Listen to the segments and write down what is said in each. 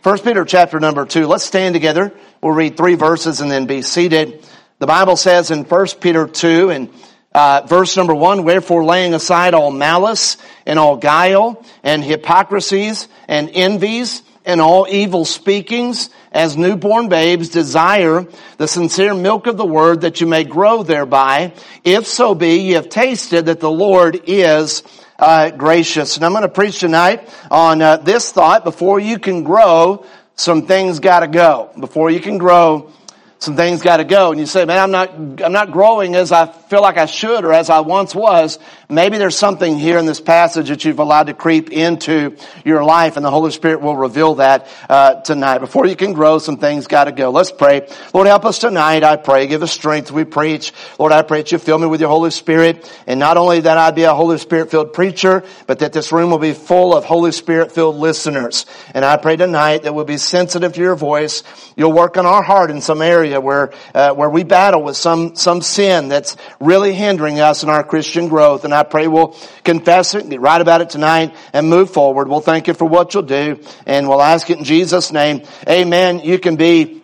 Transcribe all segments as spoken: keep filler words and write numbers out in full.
First Peter chapter number two. Let's stand together. We'll read three verses and then be seated. The Bible says in First Peter two and uh, verse number one, wherefore laying aside all malice and all guile and hypocrisies and envies and all evil speakings, as newborn babes desire the sincere milk of the word, that you may grow thereby, if so be ye have tasted that the Lord is uh, gracious. And I'm going to preach tonight on uh, this thought: before you can grow, some things got to go. Before you can grow, some things got to go. And you say, man, I'm not, I'm not growing as I feel like I should or as I once was. Maybe there's something here in this passage that you've allowed to creep into your life, and the Holy Spirit will reveal that uh, tonight. Before you can grow, some things got to go. Let's pray. Lord, help us tonight, I pray. Give us strength as we preach. Lord, I pray that you fill me with your Holy Spirit, and not only that I be a Holy Spirit-filled preacher, but that this room will be full of Holy Spirit-filled listeners. And I pray tonight that we'll be sensitive to your voice. You'll work on our heart in some area where uh, where we battle with some some sin that's really hindering us in our Christian growth. And I pray we'll confess it, get right about it tonight, and move forward. We'll thank you for what you'll do, and we'll ask it in Jesus' name. Amen. You can be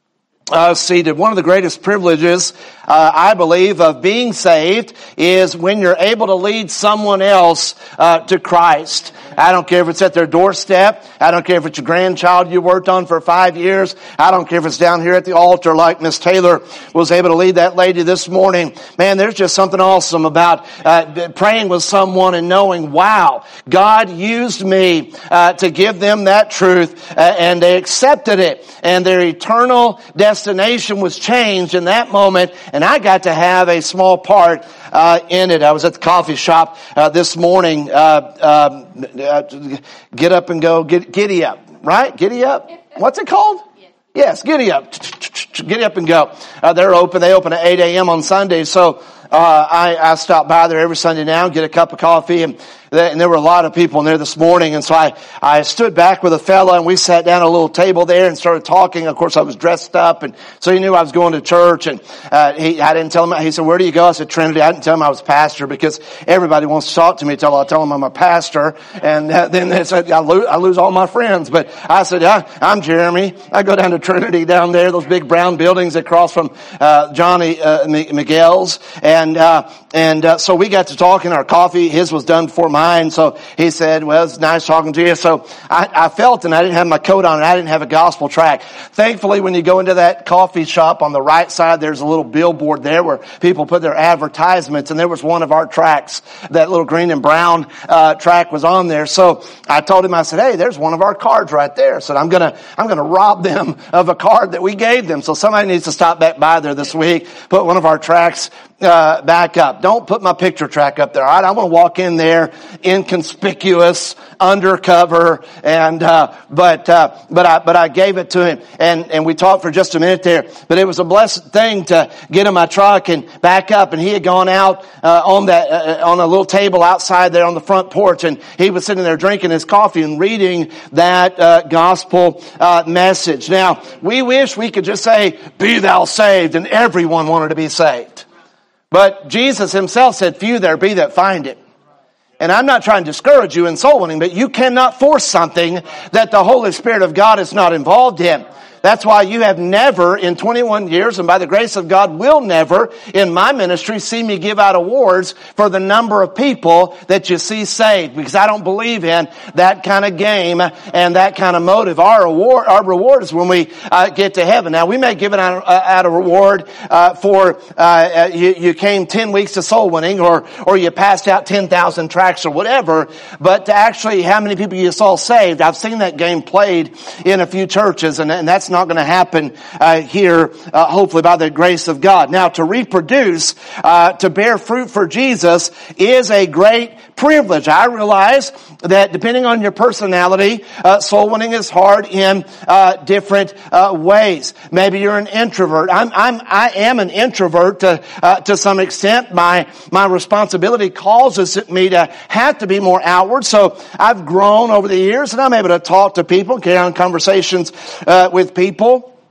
uh, seated. One of the greatest privileges, uh, I believe, of being saved is when you're able to lead someone else uh, to Christ. I don't care if it's at their doorstep. I don't care if it's your grandchild you worked on for five years. I don't care if it's down here at the altar like Miss Taylor was able to lead that lady this morning. Man, there's just something awesome about uh, praying with someone and knowing, wow, God used me uh, to give them that truth, uh, and they accepted it, and their eternal destination was changed in that moment, and I got to have a small part uh, in it. I was at the coffee shop uh, this morning. Uh, um, uh, get up and go. Get, giddy up, right? Giddy up. What's it called? Yes, giddy up. Giddy up and go. Uh, they're open. They open at eight a.m. on Sundays. So uh, I, I stop by there every Sunday now, get a cup of coffee, and and there were a lot of people in there this morning. And so I, I stood back with a fella, and we sat down at a little table there and started talking. Of course, I was dressed up, and so he knew I was going to church. And uh, he, I didn't tell him. He said, "Where do you go?" I said, "Trinity." I didn't tell him I was pastor because everybody wants to talk to me until I tell them I'm a pastor. And uh, then they said, I lose, I lose all my friends. But I said, yeah, I'm Jeremy. I go down to Trinity down there, those big brown buildings across from uh, Johnny uh, Miguel's. And uh, and uh, so we got to talking. Our coffee, his was done before mine. So he said, well, it's nice talking to you. So I, I felt, and I didn't have my coat on, and I didn't have a gospel tract. Thankfully, when you go into that coffee shop on the right side, there's a little billboard there where people put their advertisements, and there was one of our tracts. That little green and brown uh, tract was on there. So I told him, I said, hey, there's one of our cards right there. I said, I'm gonna, I'm gonna rob them of a card that we gave them. So somebody needs to stop back by there this week, put one of our tracts uh, back up. Don't put my picture track up there. All right, I'm gonna walk in there inconspicuous, undercover, and uh, but uh, but I but I gave it to him, and and we talked for just a minute there. But it was a blessed thing to get in my truck and back up, and he had gone out uh, on that uh, on a little table outside there on the front porch, and he was sitting there drinking his coffee and reading that uh, gospel uh, message. Now we wish we could just say, "Be thou saved," and everyone wanted to be saved. But Jesus himself said, few there be that find it. And I'm not trying to discourage you in soul winning, but you cannot force something that the Holy Spirit of God is not involved in. That's why you have never in twenty-one years, and by the grace of God will never in my ministry see me give out awards for the number of people that you see saved, because I don't believe in that kind of game and that kind of motive. Our award, our reward is when we uh, get to heaven. Now we may give it out, uh, out a reward uh, for uh, you, you came ten weeks to soul winning, or or you passed out ten thousand tracts or whatever, but to actually how many people you saw saved. I've seen that game played in a few churches, and, and that's not going to happen uh, here, uh, hopefully by the grace of God. Now, to reproduce, uh, to bear fruit for Jesus is a great privilege. I realize that depending on your personality, uh, soul winning is hard in uh, different uh, ways. Maybe you're an introvert. I'm, I'm, I am an introvert to uh, to some extent. My my responsibility causes me to have to be more outward. So I've grown over the years, and I'm able to talk to people, carry on conversations uh, with people.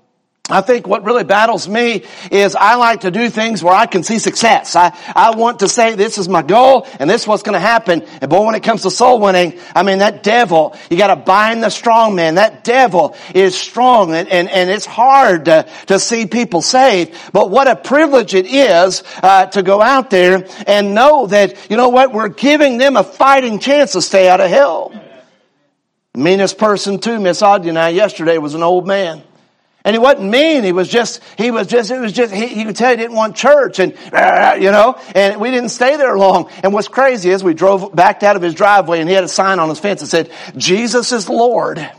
I think what really battles me is I like to do things where I can see success. I, I want to say this is my goal and this is what's going to happen. And boy, when it comes to soul winning, I mean, that devil, you got to bind the strong man. That devil is strong and, and, and it's hard to, to see people saved. But what a privilege it is uh, to go out there and know that, you know what, we're giving them a fighting chance to stay out of hell. Meanest person too, Miss Audrey and I yesterday was an old man. And he wasn't mean. He was just, he was just, it was just, he, you could tell he didn't want church and, uh, you know, and we didn't stay there long. And what's crazy is we drove, backed out of his driveway and he had a sign on his fence that said, Jesus is Lord.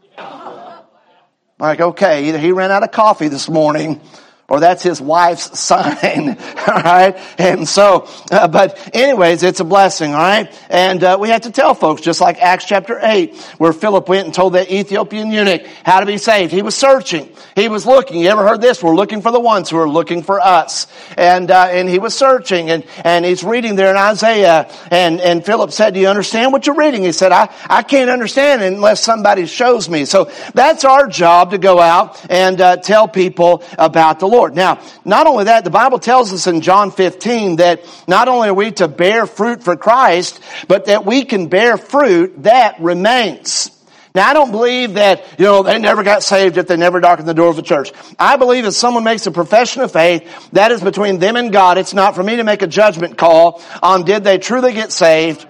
Like, okay, either he ran out of coffee this morning or that's his wife's sign, all right? And so, uh, but anyways, it's a blessing, all right? And uh, we have to tell folks, just like Acts chapter eight, where Philip went and told that Ethiopian eunuch how to be saved. He was searching. He was looking. You ever heard this? We're looking for the ones who are looking for us. And uh, and he was searching, and, and he's reading there in Isaiah, and, and Philip said, do you understand what you're reading? He said, I, I can't understand it unless somebody shows me. So that's our job, to go out and uh, tell people about the Lord. Now, not only that, the Bible tells us in John fifteen that not only are we to bear fruit for Christ, but that we can bear fruit that remains. Now, I don't believe that, you know, they never got saved if they never darkened the door of the church. I believe if someone makes a profession of faith, that is between them and God. It's not for me to make a judgment call on did they truly get saved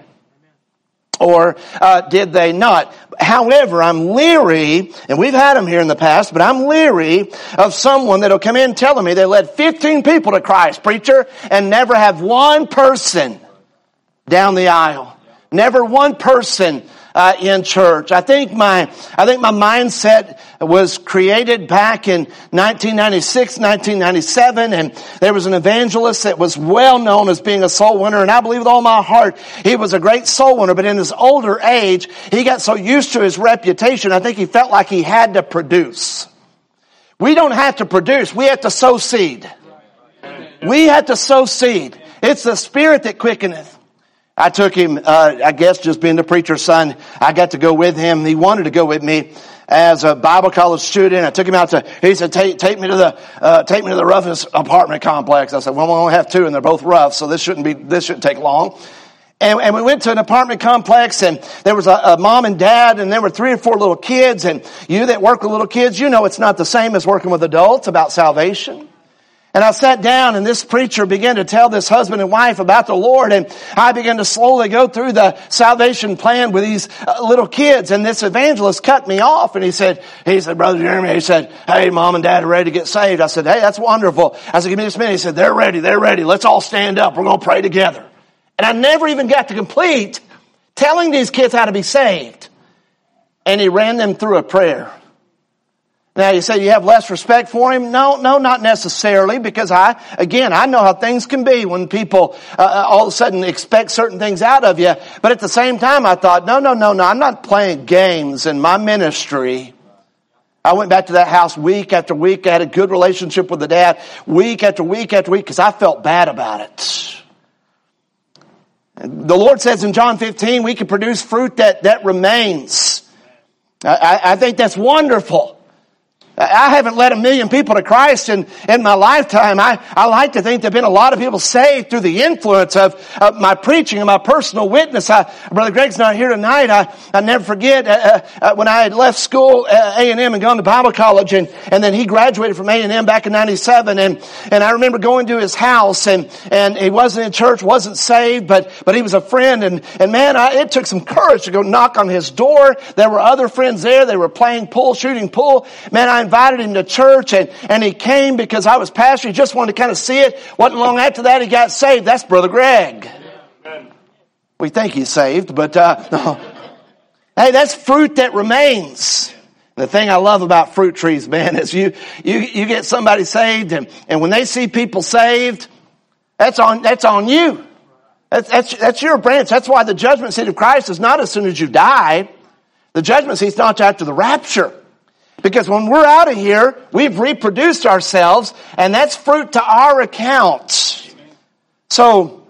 or uh, did they not. However, I'm leery, and we've had them here in the past, but I'm leery of someone that'll come in telling me they led fifteen people to Christ, preacher, and never have one person down the aisle. Never one person Uh, in church. I think my, I think my mindset was created back in nineteen ninety-six, nineteen ninety-seven, and there was an evangelist that was well known as being a soul winner, and I believe with all my heart he was a great soul winner, but in his older age, he got so used to his reputation, I think he felt like he had to produce. We don't have to produce, we have to sow seed. We have to sow seed. It's the Spirit that quickeneth. I took him, uh, I guess just being the preacher's son, I got to go with him. He wanted to go with me as a Bible college student. I took him out to, he said, take, take me to the, uh, take me to the roughest apartment complex. I said, well, we only have two and they're both rough, so this shouldn't be, this shouldn't take long. And, and we went to an apartment complex, and there was a, a mom and dad, and there were three or four little kids. And you that work with little kids, you know it's not the same as working with adults about salvation. And I sat down, and this preacher began to tell this husband and wife about the Lord, and I began to slowly go through the salvation plan with these uh, little kids, and this evangelist cut me off, and he said, he said, Brother Jeremy, he said, hey, Mom and Dad are ready to get saved. I said, hey, that's wonderful. I said, give me just a minute. He said, they're ready, they're ready. Let's all stand up. We're going to pray together. And I never even got to complete telling these kids how to be saved. And he ran them through a prayer. Now, you say you have less respect for him? No, no, not necessarily, because I, again, I know how things can be when people uh, all of a sudden expect certain things out of you. But at the same time, I thought, no, no, no, no, I'm not playing games in my ministry. I went back to that house week after week. I had a good relationship with the dad week after week after week because I felt bad about it. And the Lord says in John fifteen, we can produce fruit that, that remains. I, I think that's wonderful. I haven't led a million people to Christ in, in my lifetime. I, I like to think there have been a lot of people saved through the influence of, of my preaching and my personal witness. I, Brother Greg's not here tonight. I, I never forget uh, uh, when I had left school, uh, A and M, and gone to Bible college, and, and then he graduated from A and M back in ninety-seven. And, and I remember going to his house, and, and he wasn't in church, wasn't saved, but, but he was a friend. And, and man, I, it took some courage to go knock on his door. There were other friends there. They were playing pool, shooting pool. Man, I invited him to church, and, and he came because I was pastor. He just wanted to kind of see it. Wasn't long after that he got saved. That's Brother Greg. Amen. We think he's saved, but uh, no. Hey, that's fruit that remains. The thing I love about fruit trees, man, is you you you get somebody saved, and, and when they see people saved, that's on that's on you. That's that's that's your branch. That's why the judgment seat of Christ is not as soon as you die. The judgment seat's not after the rapture. Because when we're out of here, we've reproduced ourselves, and that's fruit to our account. So,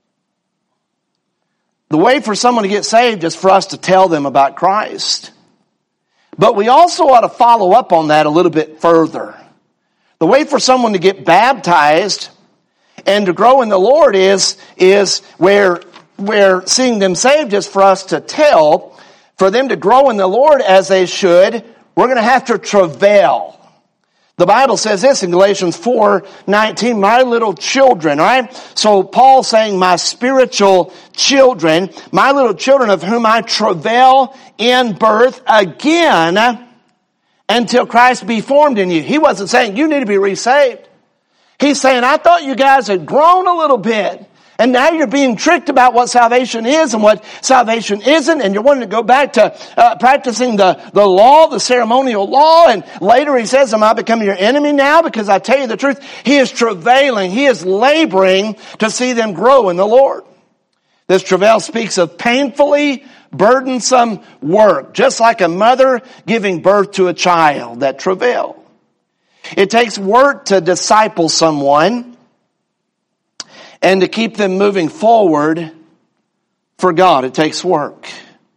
the way for someone to get saved is for us to tell them about Christ. But we also ought to follow up on that a little bit further. The way for someone to get baptized and to grow in the Lord is, is where, where seeing them saved is for us to tell. For them to grow in the Lord as they should, we're going to have to travail. The Bible says this in Galatians four nineteen, my little children, all right? So Paul's saying, my spiritual children, my little children of whom I travail in birth again until Christ be formed in you. He wasn't saying you need to be resaved. He's saying, I thought you guys had grown a little bit. And now you're being tricked about what salvation is and what salvation isn't, and you're wanting to go back to uh, practicing the, the law, the ceremonial law, and later he says, am I becoming your enemy now? Because I tell you the truth, he is travailing, he is laboring to see them grow in the Lord. This travail speaks of painfully burdensome work, just like a mother giving birth to a child, that travail. It takes work to disciple someone, and to keep them moving forward for God. It takes work.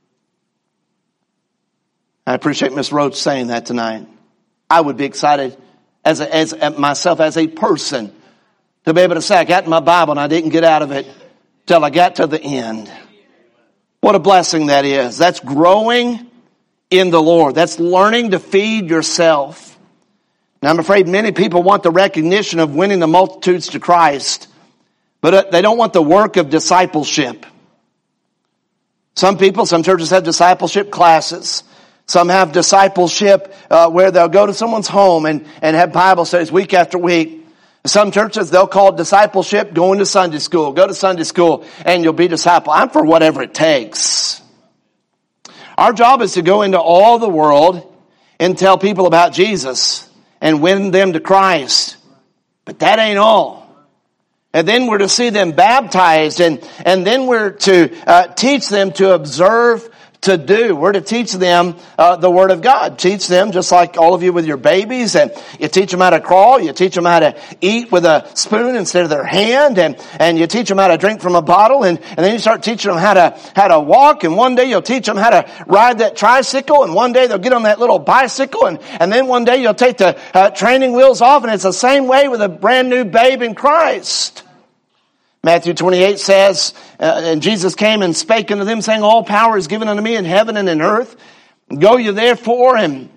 I appreciate Miss Roach saying that tonight. I would be excited as, a, as a, myself as a person to be able to say, I got in my Bible and I didn't get out of it till I got to the end. What a blessing that is. That's growing in the Lord. That's learning to feed yourself. Now I'm afraid many people want the recognition of winning the multitudes to Christ, but they don't want the work of discipleship. Some people, some churches have discipleship classes. Some have discipleship uh, where they'll go to someone's home and, and have Bible studies week after week. Some churches, they'll call discipleship going to Sunday school. Go to Sunday school and you'll be disciple. I'm for whatever it takes. Our job is to go into all the world and tell people about Jesus and win them to Christ. But that ain't all. And then we're to see them baptized, and, and then we're to uh, teach them to observe, to do. We're to teach them uh, the Word of God. Teach them just like all of you with your babies, and you teach them how to crawl, you teach them how to eat with a spoon instead of their hand, and, and you teach them how to drink from a bottle, and, and then you start teaching them how to, how to walk, and one day you'll teach them how to ride that tricycle, and one day they'll get on that little bicycle, and, and then one day you'll take the uh, training wheels off, and it's the same way with a brand new babe in Christ. Matthew twenty-eight says, uh, and Jesus came and spake unto them, saying, all power is given unto me in heaven and in earth. Go you therefore and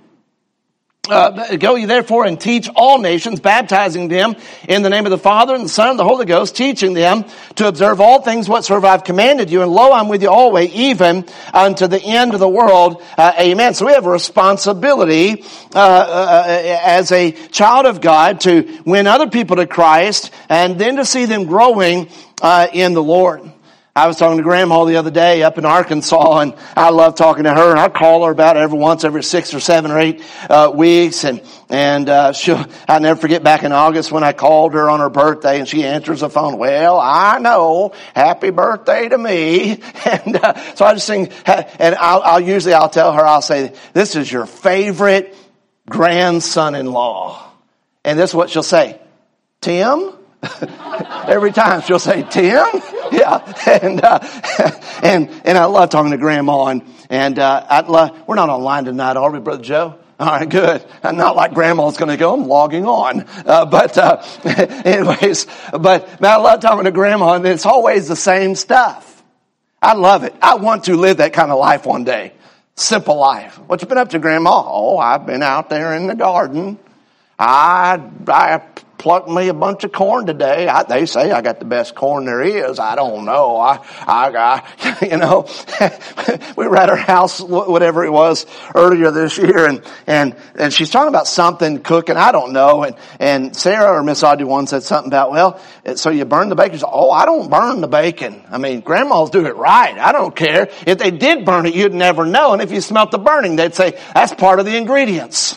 uh, go you therefore and teach all nations, baptizing them in the name of the Father and the Son and the Holy Ghost, teaching them to observe all things whatsoever I've commanded you. And lo, I'm with you always, even unto the end of the world. Uh, amen. So we have a responsibility uh, uh, as a child of God to win other people to Christ and then to see them growing uh, in the Lord. I was talking to Grandma the other day up in Arkansas, and I love talking to her, and I call her about every once every six or seven or eight uh, weeks, and and uh, she'll, I'll never forget back in August when I called her on her birthday, and she answers the phone, well, I know, happy birthday to me, and uh, so I just sing, and I'll, I'll usually I'll tell her, I'll say, this is your favorite grandson-in-law, and this is what she'll say, Tim? Every time she'll say, Tim? Yeah. And, uh, and, and I love talking to Grandma, and, and, uh, I love, we're not online tonight, are we, Brother Joe? All right, good. I'm not like Grandma's going to go, I'm logging on. Uh, but, uh, anyways, but man, I love talking to Grandma, and it's always the same stuff. I love it. I want to live that kind of life one day. Simple life. What you been up to, Grandma? Oh, I've been out there in the garden. I, I, plucked me a bunch of corn today. I, they say I got the best corn there is. I don't know. I, I, I you know, we were at her house, whatever it was, earlier this year, and and and she's talking about something cooking. I don't know. And and Sarah or Miss Audrey one said something about, well, so you burn the bacon. Said, oh, I don't burn the bacon. I mean, grandmas do it right. I don't care. If they did burn it, you'd never know. And if you smelt the burning, they'd say that's part of the ingredients.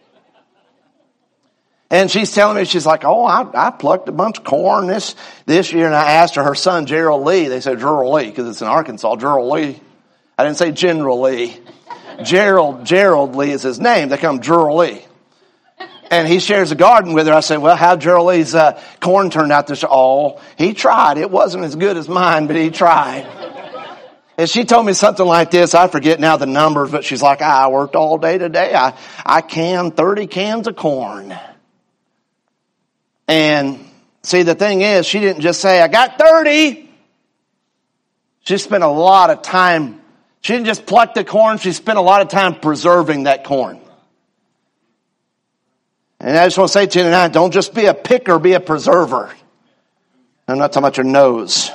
And she's telling me, she's like, oh, I, I plucked a bunch of corn this, this year. And I asked her, her son, Gerald Lee. They said Gerald Lee because it's in Arkansas, Gerald Lee. I didn't say General Lee. Gerald, Gerald Lee is his name. They call him Gerald Lee. And he shares a garden with her. I said, well, how Gerald Lee's uh, corn turned out this year? Oh, he tried. It wasn't as good as mine, but he tried. And she told me something like this. I forget now the numbers, but she's like, I worked all day today. I, I canned thirty cans of corn. And see, the thing is, she didn't just say, I got thirty. She spent a lot of time. She didn't just pluck the corn. She spent a lot of time preserving that corn. And I just want to say to you tonight, don't just be a picker, be a preserver. I'm not talking about your nose.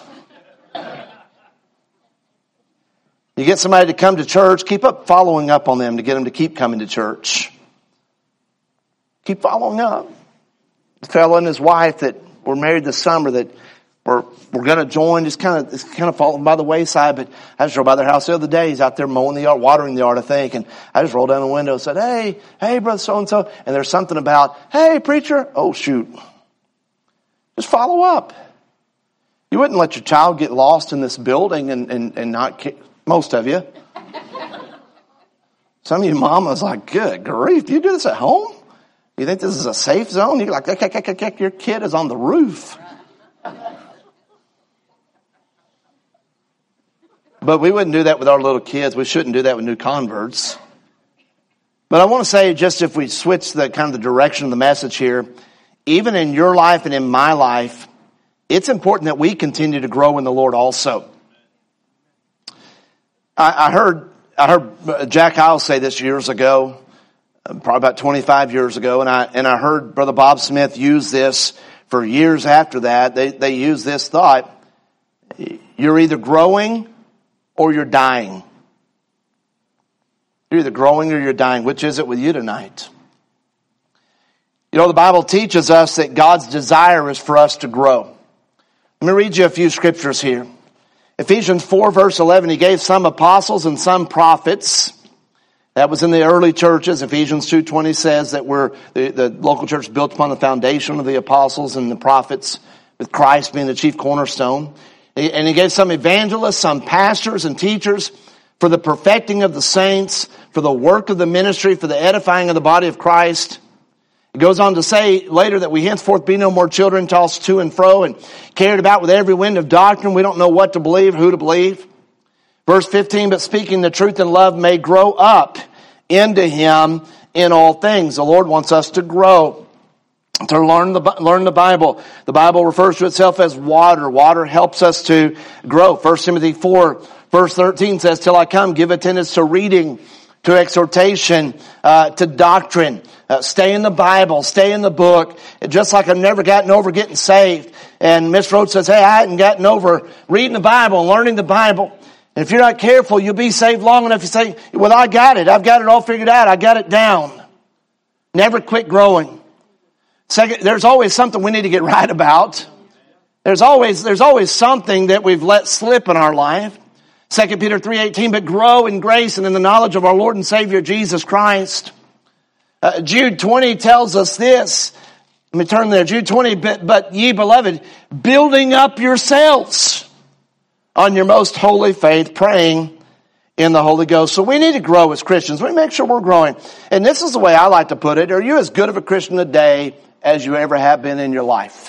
You get somebody to come to church, keep up following up on them to get them to keep coming to church. Keep following up. The fellow and his wife that were married this summer that were, were going to join, just kind of, it's kind of falling by the wayside. But I just drove by their house the other day. He's out there mowing the yard, watering the yard, I think. And I just rolled down the window and said, hey, hey, brother so-and-so. And there's something about, hey, preacher. Oh, shoot. Just follow up. You wouldn't let your child get lost in this building and, and, and not, most of you. Some of you mamas like, good grief, you do this at home? You think this is a safe zone? You're like, your kid is on the roof. But we wouldn't do that with our little kids. We shouldn't do that with new converts. But I want to say, just if we switch the kind of the direction of the message here, even in your life and in my life, it's important that we continue to grow in the Lord also. I, I heard I heard Jack Isle say this years ago, probably about twenty-five years ago, and I and I heard Brother Bob Smith use this for years after that. They they use this thought: you're either growing or you're dying. You're either growing or you're dying. Which is it with you tonight? You know, the Bible teaches us that God's desire is for us to grow. Let me read you a few scriptures here. Ephesians four verse eleven, he gave some apostles and some prophets. That was in the early churches. Ephesians two twenty says that we're, the, the local church built upon the foundation of the apostles and the prophets, with Christ being the chief cornerstone. And he gave some evangelists, some pastors and teachers for the perfecting of the saints, for the work of the ministry, for the edifying of the body of Christ. It goes on to say later that we henceforth be no more children tossed to and fro and carried about with every wind of doctrine. We don't know what to believe, who to believe. Verse fifteen, but speaking the truth in love may grow up into him in all things. The Lord wants us to grow, to learn the, learn the Bible. The Bible refers to itself as water. Water helps us to grow. First Timothy four verse thirteen says, till I come, give attendance to reading, to exhortation, uh, to doctrine. Uh, stay in the Bible, stay in the book. Just like I've never gotten over getting saved. And Miss Rhodes says, hey, I hadn't gotten over reading the Bible and learning the Bible. And if you're not careful, you'll be saved long enough to say, well, I got it. I've got it all figured out. I got it down. Never quit growing. Second, there's always something we need to get right about. There's always, there's always something that we've let slip in our life. Second Peter three eighteen, but grow in grace and in the knowledge of our Lord and Savior Jesus Christ. Uh, Jude twenty tells us this. Let me turn there. Jude twenty, but, but ye beloved, building up yourselves on your most holy faith, praying in the Holy Ghost. So we need to grow as Christians. We make sure we're growing. And this is the way I like to put it. Are you as good of a Christian today as you ever have been in your life?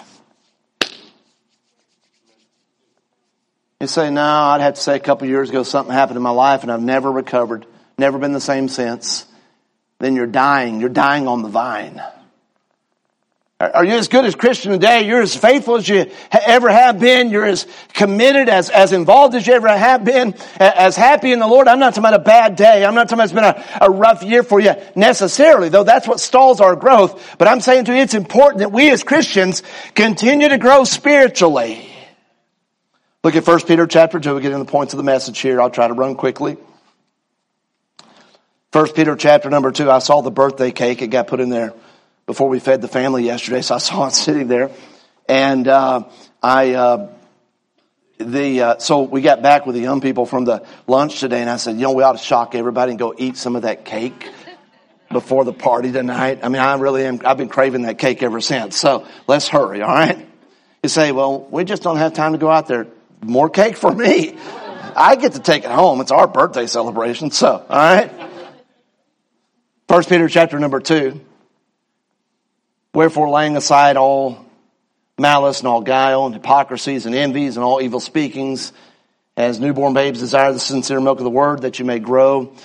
You say, no, I'd have to say a couple of years ago something happened in my life and I've never recovered. Never been the same since. Then you're dying. You're dying on the vine. Are you as good as Christian today? You're as faithful as you ever have been. You're as committed, as, as involved as you ever have been, as happy in the Lord. I'm not talking about a bad day. I'm not talking about it's been a, a rough year for you necessarily, though that's what stalls our growth. But I'm saying to you, it's important that we as Christians continue to grow spiritually. Look at First Peter chapter two. We'll get into the points of the message here. I'll try to run quickly. First Peter chapter number two. I saw the birthday cake. It got put in there before we fed the family yesterday, so I saw it sitting there. And uh I uh the uh so we got back with the young people from the lunch today, and I said, you know, we ought to shock everybody and go eat some of that cake before the party tonight. I mean, I really am. I've been craving that cake ever since. So let's hurry, all right? You say, well, we just don't have time to go out there. More cake for me. I get to take it home. It's our birthday celebration. So, all right. First Peter chapter number two. Wherefore, laying aside all malice and all guile and hypocrisies and envies and all evil speakings, as newborn babes desire the sincere milk of the word, that you may grow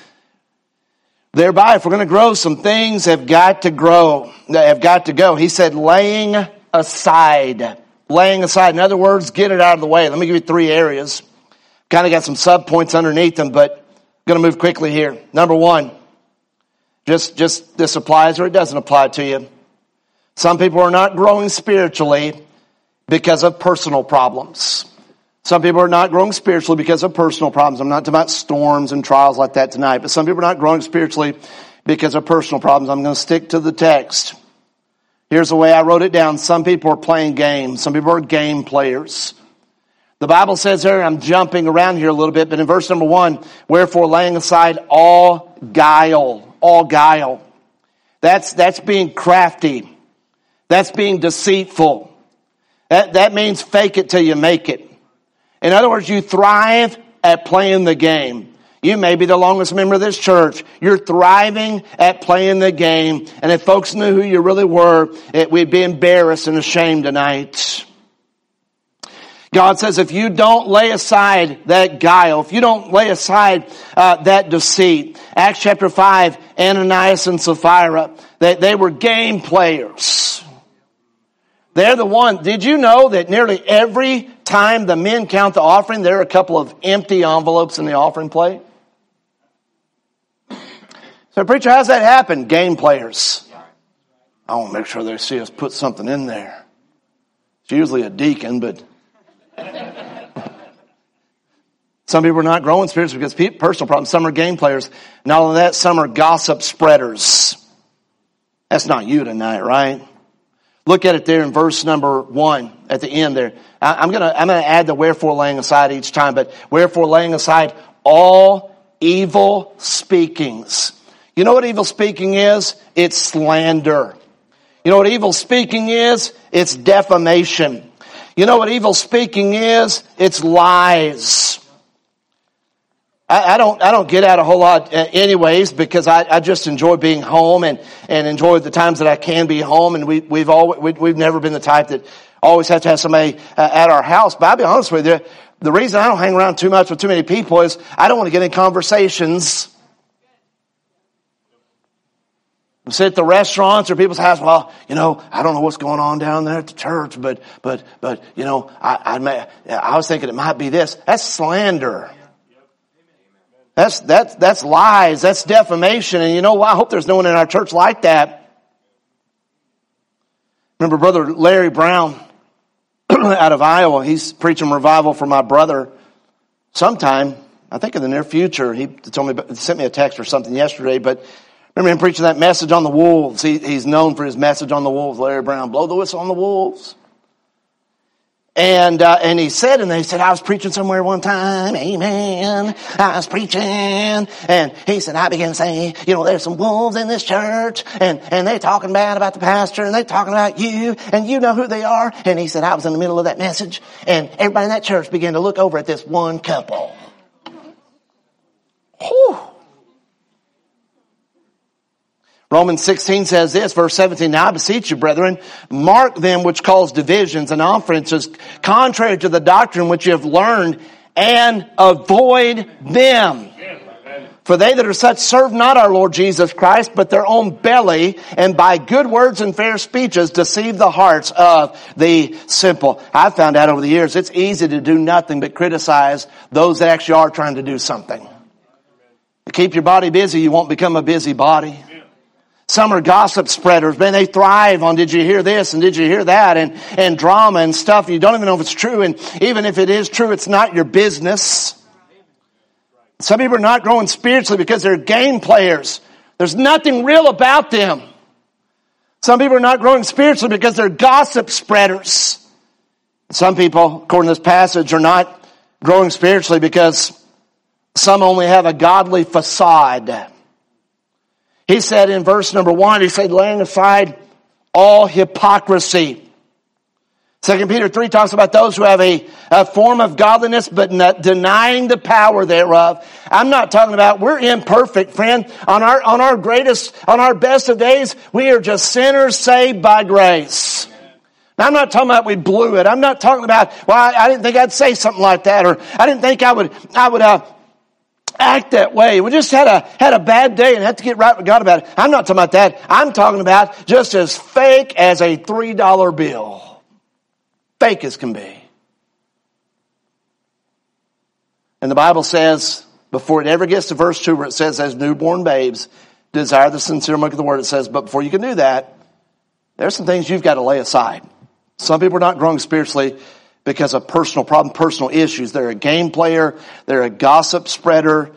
thereby. If we're going to grow, some things have got to grow, have got to go. He said, laying aside. Laying aside. In other words, get it out of the way. Let me give you three areas. Kind of got some sub points underneath them, but I'm going to move quickly here. Number one, just, just this applies or it doesn't apply to you. Some people are not growing spiritually because of personal problems. Some people are not growing spiritually because of personal problems. I'm not talking about storms and trials like that tonight, but some people are not growing spiritually because of personal problems. I'm going to stick to the text. Here's the way I wrote it down. Some people are playing games. Some people are game players. The Bible says there, I'm jumping around here a little bit, but in verse number one, wherefore laying aside all guile, all guile. That's, that's being crafty. That's being deceitful. That, that means fake it till you make it. In other words, you thrive at playing the game. You may be the longest member of this church. You're thriving at playing the game. And if folks knew who you really were, it, we'd be embarrassed and ashamed tonight. God says if you don't lay aside that guile, if you don't lay aside uh, that deceit. Acts chapter five, Ananias and Sapphira, they, they were game players. They're the one. Did you know that nearly every time the men count the offering, there are a couple of empty envelopes in the offering plate? So, preacher, how's that happen? Game players. I want to make sure they see us put something in there. It's usually a deacon, but some people are not growing spiritually because people, personal problems. Some are game players. Not only that, some are gossip spreaders. That's not you tonight, right? Look at it there in verse number one at the end there. I, I'm gonna I'm gonna add the wherefore laying aside each time, but wherefore laying aside all evil speakings. You know what evil speaking is? It's slander. You know what evil speaking is? It's defamation. You know what evil speaking is? It's lies. I, I don't I don't get out a whole lot anyways because I, I just enjoy being home and, and enjoy the times that I can be home. And we, we've always, we, we've never been the type that always have to have somebody uh, at our house. But I'll be honest with you, the reason I don't hang around too much with too many people is I don't want to get in conversations. Sit at the restaurants or people's house. Well, you know, I don't know what's going on down there at the church, but, but, but, you know, I, I may, I was thinking it might be this. That's slander. That's, that's, that's lies. That's defamation. And you know what? I hope there's no one in our church like that. Remember Brother Larry Brown out of Iowa. He's preaching revival for my brother sometime, I think in the near future. He told me, sent me a text or something yesterday, but remember him preaching that message on the wolves. He, he's known for his message on the wolves. Larry Brown, blow the whistle on the wolves. And, uh, and he said, and they said, I was preaching somewhere one time. Amen. I was preaching. And he said, I began to say, you know, there's some wolves in this church and, and they're talking bad about the pastor and they're talking about you and you know who they are. And he said, I was in the middle of that message and everybody in that church began to look over at this one couple. Whew. Romans sixteen says this, verse seventeen, now I beseech you, brethren, mark them which cause divisions and offenses contrary to the doctrine which you have learned, and avoid them. For they that are such serve not our Lord Jesus Christ, but their own belly, and by good words and fair speeches deceive the hearts of the simple. I've found out over the years, it's easy to do nothing but criticize those that actually are trying to do something. To keep your body busy, you won't become a busy body. Some are gossip spreaders. Man, they thrive on did you hear this and did you hear that and, and drama and stuff. You don't even know if it's true. And even if it is true, it's not your business. Some people are not growing spiritually because they're game players. There's nothing real about them. Some people are not growing spiritually because they're gossip spreaders. Some people, according to this passage, are not growing spiritually because some only have a godly facade. He said in verse number one, he said, laying aside all hypocrisy. Second Peter three talks about those who have a, a form of godliness, but not denying the power thereof. I'm not talking about, we're imperfect, friend. On our, on our greatest, on our best of days, we are just sinners saved by grace. Now, I'm not talking about we blew it. I'm not talking about, well, I, I didn't think I'd say something like that, or I didn't think I would, I would, uh, act that way. We just had a, had a bad day and had to get right with God about it. I'm not talking about that. I'm talking about just as fake as a three dollar bill. Fake as can be. And the Bible says, before it ever gets to verse two where it says, as newborn babes, desire the sincere milk of the word, it says, but before you can do that, there's some things you've got to lay aside. Some people are not growing spiritually because of personal problem, personal issues. They're a game player. They're a gossip spreader.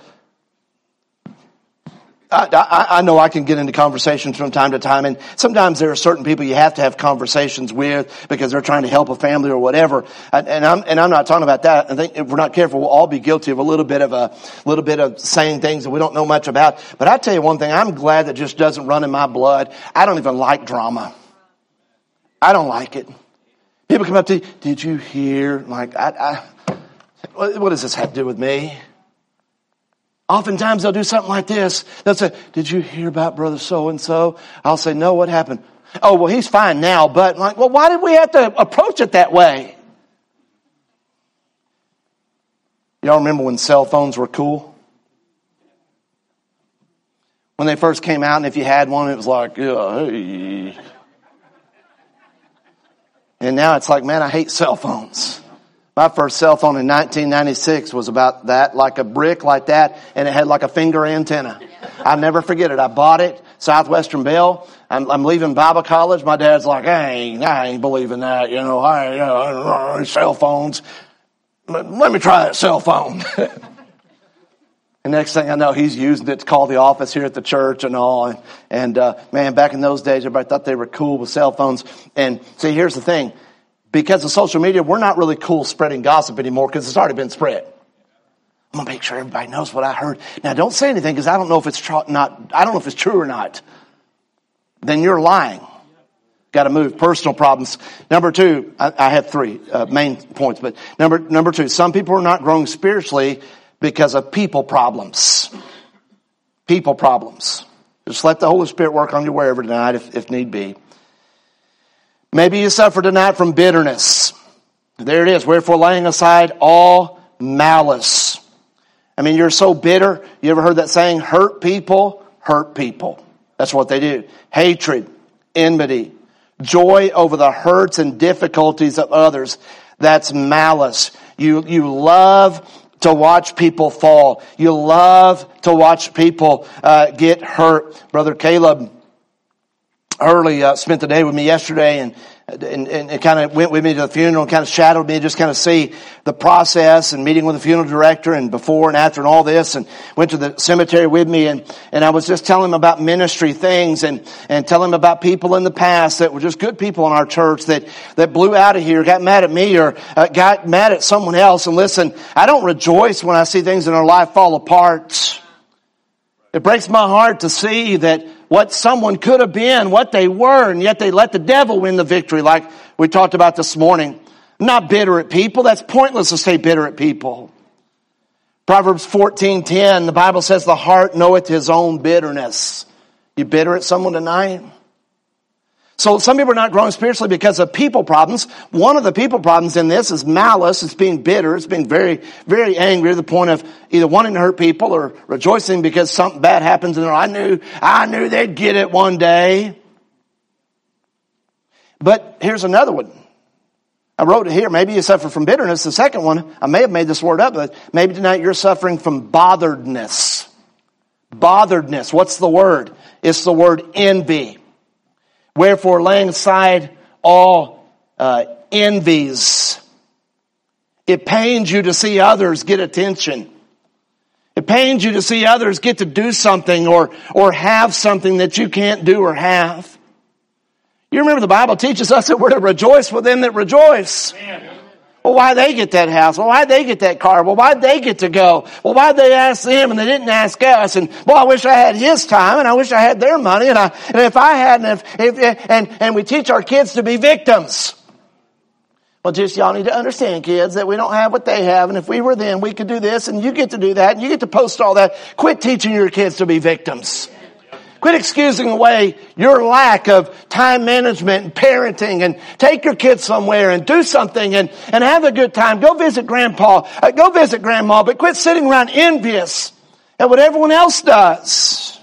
I, I, I know I can get into conversations from time to time, and sometimes there are certain people you have to have conversations with because they're trying to help a family or whatever. And, and I'm and I'm not talking about that. I think if we're not careful, we'll all be guilty of a little bit of a little bit of saying things that we don't know much about. But I tell you one thing, I'm glad that just doesn't run in my blood. I don't even like drama. I don't like it. People come up to you, did you hear? Like, I, I, what does this have to do with me? Oftentimes they'll do something like this. They'll say, did you hear about brother so-and-so? I'll say, no, what happened? Oh, well, he's fine now, but I'm like, well, why did we have to approach it that way? Y'all remember when cell phones were cool? When they first came out, and if you had one, it was like, yeah, hey. And now it's like, man, I hate cell phones. My first cell phone in nineteen ninety-six was about that, like a brick like that, and it had like a finger antenna. I'll never forget it. I bought it, Southwestern Bell. I'm, I'm leaving Bible college. My dad's like, I ain't, I ain't believing that, you know, I, uh, cell phones. Let me try that cell phone. And next thing I know, he's using it to call the office here at the church and all. And, and uh, man, back in those days, everybody thought they were cool with cell phones. And see, here's the thing. Because of social media, we're not really cool spreading gossip anymore because it's already been spread. I'm going to make sure everybody knows what I heard. Now, don't say anything because I don't know if it's tr- not, I don't know if it's true or not. Then you're lying. Got to move. Personal problems. Number two, I, I have three uh, main points, but number, number two, some people are not growing spiritually because of people problems. People problems. Just let the Holy Spirit work on you wherever tonight if, if need be. Maybe you suffer tonight from bitterness. There it is. Wherefore laying aside all malice. I mean, you're so bitter. You ever heard that saying? Hurt people, hurt people. That's what they do. Hatred, enmity, joy over the hurts and difficulties of others. That's malice. You, you love to watch people fall. You love to watch people uh, get hurt. Brother Caleb Hurley uh, spent the day with me yesterday and and, and, and kind of went with me to the funeral and kind of shadowed me, just kind of see the process and meeting with the funeral director and before and after and all this, and went to the cemetery with me, and, and I was just telling him about ministry things and, and telling him about people in the past that were just good people in our church that, that blew out of here, got mad at me or uh, got mad at someone else. And listen, I don't rejoice when I see things in our life fall apart. It breaks my heart to see that what someone could have been, what they were, and yet they let the devil win the victory like we talked about this morning. I'm not bitter at people. That's pointless to stay bitter at people. Proverbs fourteen ten, the Bible says the heart knoweth his own bitterness. You bitter at someone tonight? So some people are not growing spiritually because of people problems. One of the people problems in this is malice. It's being bitter. It's being very, very angry to the point of either wanting to hurt people or rejoicing because something bad happens in their life. I knew, I knew they'd get it one day. But here's another one. I wrote it here. Maybe you suffer from bitterness. The second one, I may have made this word up, but maybe tonight you're suffering from botheredness. Botheredness. What's the word? It's the word envy. Wherefore, laying aside all uh, envies. It pains you to see others get attention. It pains you to see others get to do something or or have something that you can't do or have. You remember the Bible teaches us that we're to rejoice with them that rejoice. Amen. Well, why'd they get that house? Well, why'd they get that car? Well, why'd they get to go? Well, why'd they ask them and they didn't ask us? And, well, I wish I had his time and I wish I had their money. And I, and if I hadn't, if, if, and, and we teach our kids to be victims. Well, just y'all need to understand, kids, that we don't have what they have. And if we were them, we could do this and you get to do that and you get to post all that. Quit teaching your kids to be victims. Quit excusing away your lack of time management and parenting, and take your kids somewhere and do something and, and have a good time. Go visit grandpa. Uh, go visit grandma, but quit sitting around envious at what everyone else does.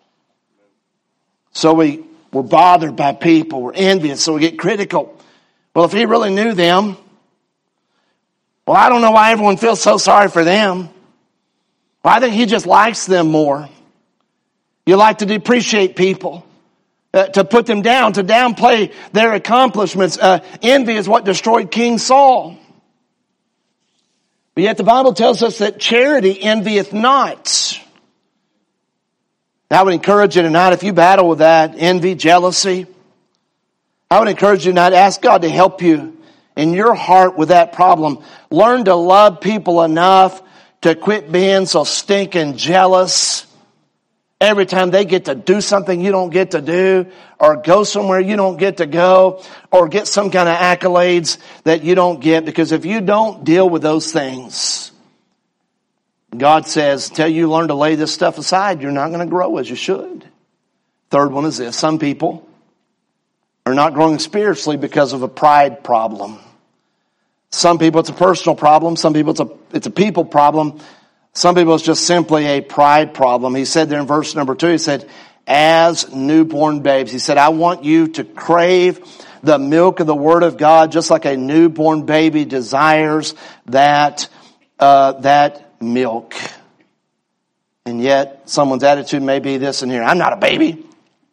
So we, we're bothered by people. We're envious, so we get critical. Well, if he really knew them, well, I don't know why everyone feels so sorry for them. Well, I think he just likes them more. You like to depreciate people, uh, to put them down, to downplay their accomplishments. Uh, envy is what destroyed King Saul. But yet the Bible tells us that charity envieth not. I would encourage you tonight, if you battle with that, envy, jealousy, I would encourage you tonight, ask God to help you in your heart with that problem. Learn to love people enough to quit being so stinking jealous every time they get to do something you don't get to do, or go somewhere you don't get to go, or get some kind of accolades that you don't get. Because if you don't deal with those things, God says, until you learn to lay this stuff aside, you're not going to grow as you should. Third one is this. Some people are not growing spiritually because of a pride problem. Some people it's a personal problem. Some people it's a, it's a people problem. Some people it's just simply a pride problem. He said there in verse number two, he said, as newborn babes. He said, I want you to crave the milk of the Word of God just like a newborn baby desires that, uh, that milk. And yet someone's attitude may be this in here. I'm not a baby.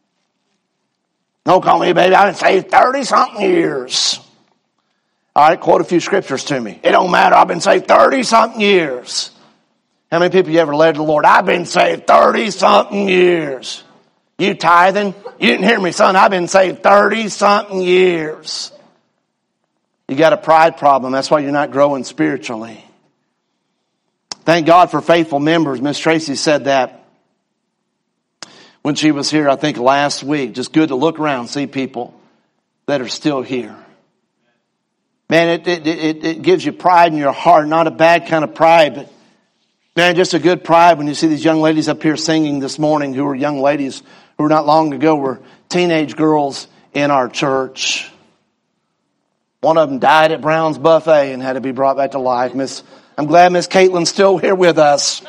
Don't call me a baby. I've been saved thirty-something years. All right, quote a few scriptures to me. It don't matter. I've been saved thirty-something years. How many people you ever led to the Lord? I've been saved thirty-something years. You tithing? You didn't hear me, son. I've been saved thirty-something years. You got a pride problem. That's why you're not growing spiritually. Thank God for faithful members. Miss Tracy said that when she was here, I think last week. Just good to look around, see people that are still here. Man, it, it, it, it gives you pride in your heart. Not a bad kind of pride, but man, just a good pride when you see these young ladies up here singing this morning, who are young ladies who were not long ago were teenage girls in our church. One of them died at Brown's Buffet and had to be brought back to life. Miss, I'm glad Miss Caitlin's still here with us.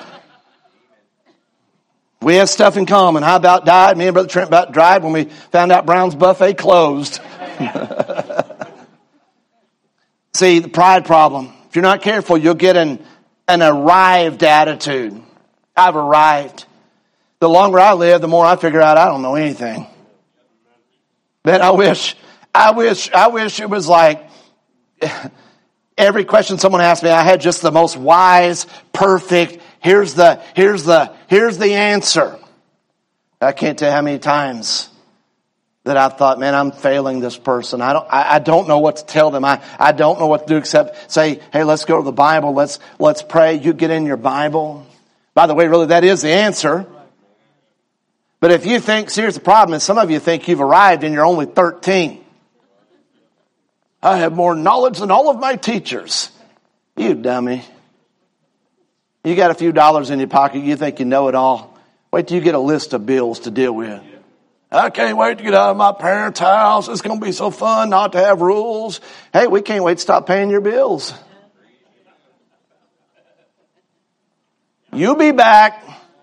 We have stuff in common. I about died. Me and Brother Trent about died when we found out Brown's Buffet closed. See, the pride problem. If you're not careful, you'll get an, an arrived attitude. I've arrived. The longer I live, the more I figure out I don't know anything. But I wish, I wish, I wish it was like every question someone asked me, I had just the most wise, perfect, here's the, here's the, here's the answer. I can't tell you how many times that I thought, man, I'm failing this person. I don't, I, I don't know what to tell them. I, I don't know what to do except say, hey, let's go to the Bible. Let's, let's pray. You get in your Bible. By the way, really, that is the answer. But if you think, see, here's the problem is some of you think you've arrived and you're only thirteen. I have more knowledge than all of my teachers. You dummy. You got a few dollars in your pocket. You think you know it all. Wait till you get a list of bills to deal with. I can't wait to get out of my parents' house. It's going to be so fun not to have rules. Hey, we can't wait to stop paying your bills. You'll be back.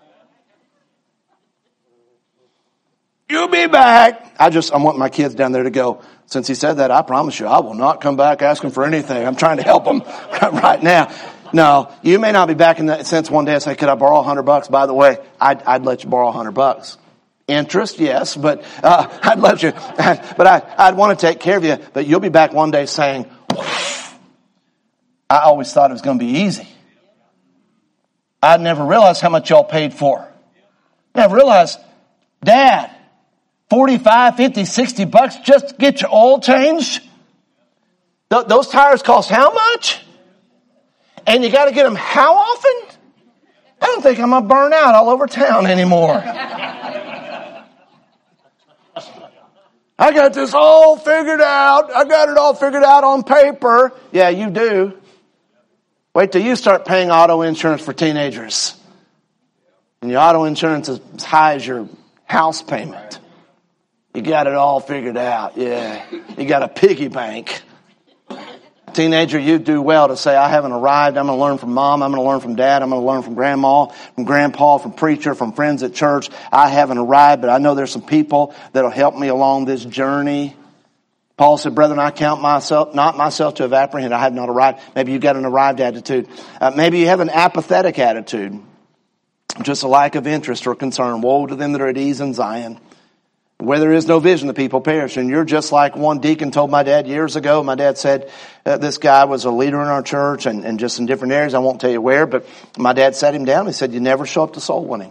You'll be back. I just, I want my kids down there to go, since he said that, I promise you, I will not come back asking for anything. I'm trying to help them right now. No, you may not be back in that sense one day. I say, could I borrow a hundred bucks? By the way, I'd, I'd let you borrow a hundred bucks. Interest, yes, but uh, I'd let you. But I, I'd want to take care of you. But you'll be back one day saying, I always thought it was going to be easy. I'd never realized how much y'all paid for. Never realized, Dad, forty-five, fifty, sixty bucks just to get your oil changed? Th- those tires cost how much? And you got to get them how often? I don't think I'm going to burn out all over town anymore. I got this all figured out. I got it all figured out on paper. Yeah, you do. Wait till you start paying auto insurance for teenagers. And your auto insurance is as high as your house payment. You got it all figured out. Yeah. You got a piggy bank. Teenager, you do well to say, I haven't arrived. I'm going to learn from mom. I'm going to learn from dad. I'm going to learn from grandma, from grandpa, from preacher, from friends at church. I haven't arrived, but I know there's some people that'll help me along this journey. Paul said, brethren, I count myself, not myself to have apprehended. I have not arrived. Maybe you've got an arrived attitude. Uh, maybe you have an apathetic attitude. Just a lack of interest or concern. Woe to them that are at ease in Zion. Where there is no vision, the people perish. And you're just like one deacon told my dad years ago. My dad said uh, this guy was a leader in our church and, and just in different areas. I won't tell you where, but my dad sat him down. He said, you never show up to soul winning.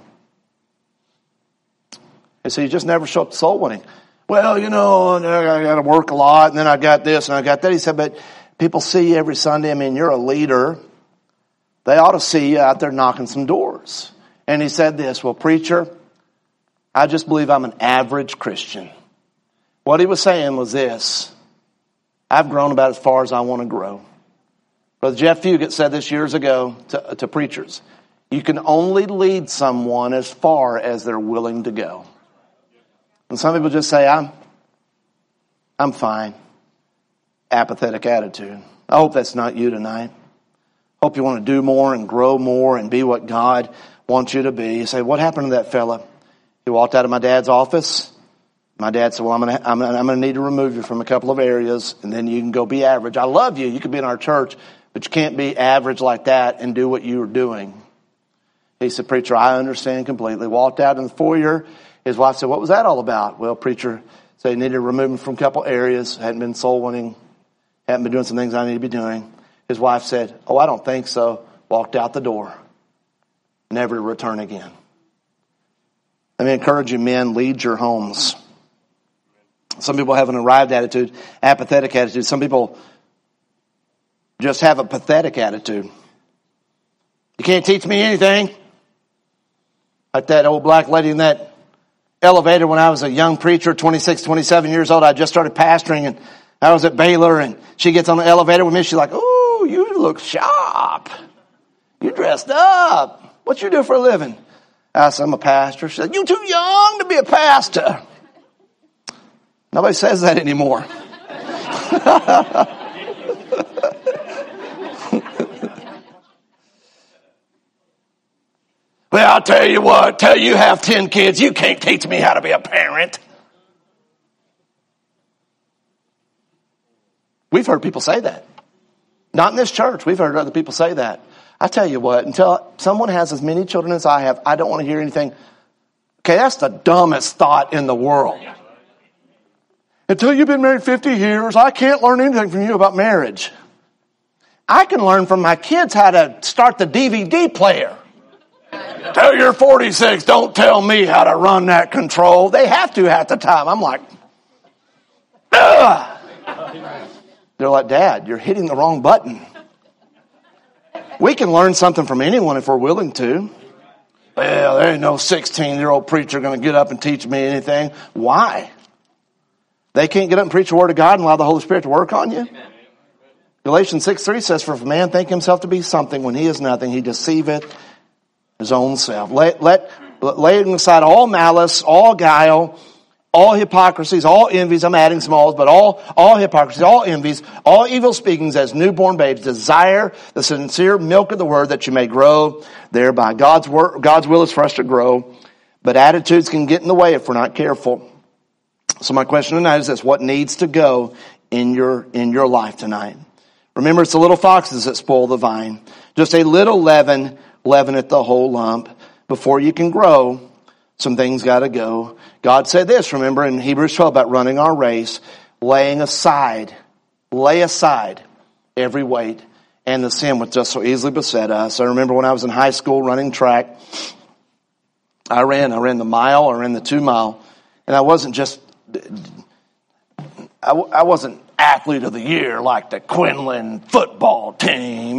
He said, you just never show up to soul winning. Well, you know, I got to work a lot, and then I got this and I got that. He said, but people see you every Sunday. I mean, you're a leader. They ought to see you out there knocking some doors. And he said this, well, preacher, I just believe I'm an average Christian. What he was saying was this. I've grown about as far as I want to grow. Brother Jeff Fugit said this years ago to, to preachers. You can only lead someone as far as they're willing to go. And some people just say, I'm, I'm fine. Apathetic attitude. I hope that's not you tonight. Hope you want to do more and grow more and be what God wants you to be. You say, what happened to that fella? He walked out of my dad's office. My dad said, well, I'm going to, I'm going to need to remove you from a couple of areas, and then you can go be average. I love you. You could be in our church, but you can't be average like that and do what you were doing. He said, preacher, I understand completely. Walked out in the foyer. His wife said, what was that all about? Well, preacher said he needed to remove him from a couple areas. Hadn't been soul winning. Hadn't been doing some things I need to be doing. His wife said, oh, I don't think so. Walked out the door. Never to return again. Let me encourage you, men, lead your homes. Some people have an arrived attitude, apathetic attitude. Some people just have a pathetic attitude. You can't teach me anything. Like that old black lady in that elevator when I was a young preacher, twenty-six, twenty-seven years old. I just started pastoring and I was at Baylor, and she gets on the elevator with me. She's like, oh, you look sharp. You dressed up. What you do for a living? I said, I'm a pastor. She said, you're too young to be a pastor. Nobody says that anymore. Well, I'll tell you what, till you have ten kids, you can't teach me how to be a parent. We've heard people say that. Not in this church. We've heard other people say that. I tell you what, until someone has as many children as I have, I don't want to hear anything. Okay, that's the dumbest thought in the world. Until you've been married fifty years, I can't learn anything from you about marriage. I can learn from my kids how to start the D V D player. Till you're forty-six, don't tell me how to run that control. They have to half the time. I'm like, ugh. They're like, Dad, you're hitting the wrong button. We can learn something from anyone if we're willing to. Well, there ain't no sixteen-year-old preacher going to get up and teach me anything. Why? They can't get up and preach the word of God and allow the Holy Spirit to work on you? Amen. Galatians six three says, for if a man think himself to be something when he is nothing, he deceiveth his own self. Let, let, laying aside all malice, all guile, all hypocrisies, all envies, I'm adding smalls, but all, all hypocrisies, all envies, all evil speakings as newborn babes, desire the sincere milk of the word that you may grow thereby. God's word, God's will is for us to grow, but attitudes can get in the way if we're not careful. So my question tonight is this: what needs to go in your, in your life tonight? Remember, it's the little foxes that spoil the vine. Just a little leaven, leaveneth the whole lump. Before you can grow, some things got to go. God said this, remember, in Hebrews twelve about running our race, laying aside, lay aside every weight and the sin which does so easily beset us. I remember when I was in high school running track, I ran, I ran the mile, I ran the two mile, and I wasn't just, I, I wasn't athlete of the year like the Quinlan football team.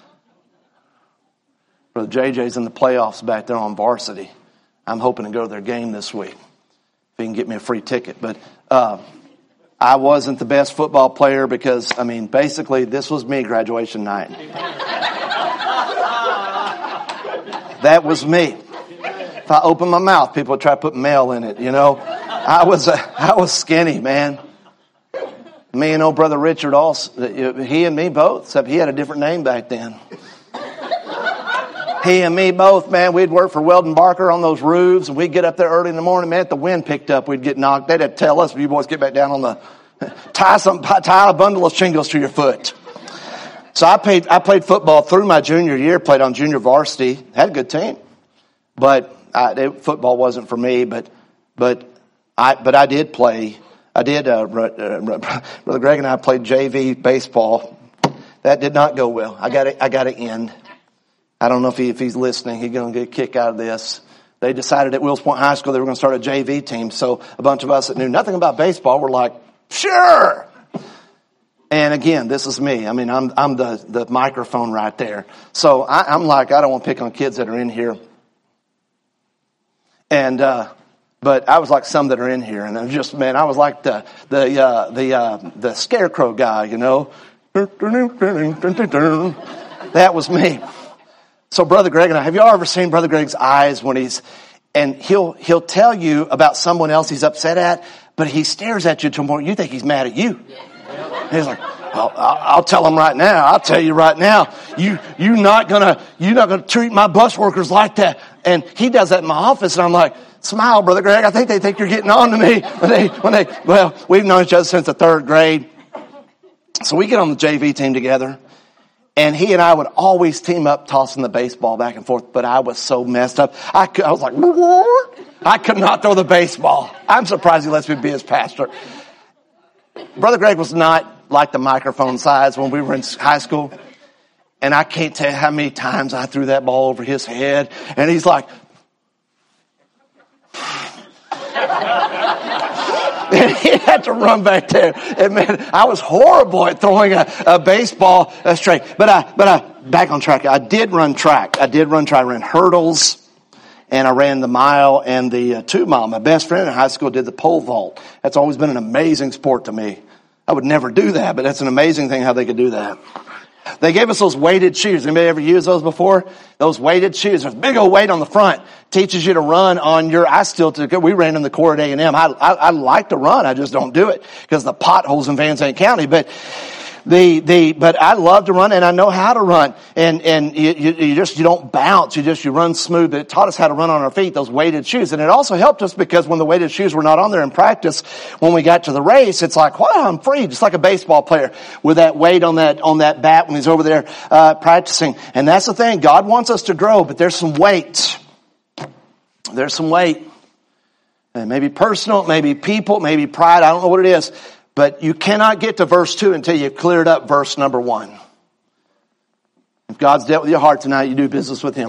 Brother J J's in the playoffs back there on varsity. I'm hoping to go to their game this week. If he can get me a free ticket. But uh, I wasn't the best football player because, I mean, basically this was me graduation night. That was me. If I opened my mouth, people would try to put mail in it, you know. I was uh, I was skinny, man. Me and old brother Richard also, he and me both, except he had a different name back then. He and me both, man, we'd work for Weldon Barker on those roofs, and we'd get up there early in the morning, man, if the wind picked up, we'd get knocked. They'd have to tell us, you boys get back down on the, tie some, tie a bundle of shingles to your foot. So I played, I played football through my junior year, played on junior varsity, had a good team. But I, it, football wasn't for me, but, but I, but I did play, I did, uh, uh, Brother Greg and I played J V baseball. That did not go well. I got it, I got to end. I don't know if he, if he's listening, he's going to get a kick out of this. They decided at Wills Point High School they were going to start a J V team. So a bunch of us that knew nothing about baseball were like, sure. And again, this is me. I mean, I'm, I'm the, the microphone right there. So I, I'm like, I don't want to pick on kids that are in here. And, uh, but I was like some that are in here. And I'm just, man, I was like the, the, uh, the, uh, the scarecrow guy, you know. That was me. So Brother Greg and I, have y'all ever seen Brother Greg's eyes when he's, and he'll, he'll tell you about someone else he's upset at, but he stares at you to a point you think he's mad at you. And he's like, I'll, I'll tell him right now. I'll tell you right now. You, you not gonna, you not gonna treat my bus workers like that. And he does that in my office, and I'm like, smile, Brother Greg. I think they think you're getting on to me when they, when they, well, we've known each other since the third grade. So we get on the J V team together. And he and I would always team up tossing the baseball back and forth, but I was so messed up. I, could, I was like, I could not throw the baseball. I'm surprised he lets me be his pastor. Brother Greg was not like the microphone size when we were in high school. And I can't tell you how many times I threw that ball over his head. And he's like, and he had to run back there. And man, I was horrible at throwing a, a baseball uh, straight. But I, but I, back on track. I did run track. I did run track. I ran hurdles, and I ran the mile and the uh, two mile. My best friend in high school did the pole vault. That's always been an amazing sport to me. I would never do that, but that's an amazing thing how they could do that. They gave us those weighted shoes. Anybody ever used those before? Those weighted shoes. There's a big old weight on the front. Teaches you to run on your, I still, we ran in the Corps at A and M. I, I, I like to run. I just don't do it because the potholes in Van Zandt County. But the, the, but I love to run and I know how to run. And, and you, you, you just, you don't bounce. You just, you run smooth. But it taught us how to run on our feet, those weighted shoes. And it also helped us because when the weighted shoes were not on there in practice, when we got to the race, it's like, wow, I'm free. Just like a baseball player with that weight on that, on that bat when he's over there, uh, practicing. And that's the thing. God wants us to grow, but there's some weight. There's some weight. And maybe personal, maybe people, maybe pride. I don't know what it is. But you cannot get to verse two until you've cleared up verse number one. If God's dealt with your heart tonight, you do business with Him.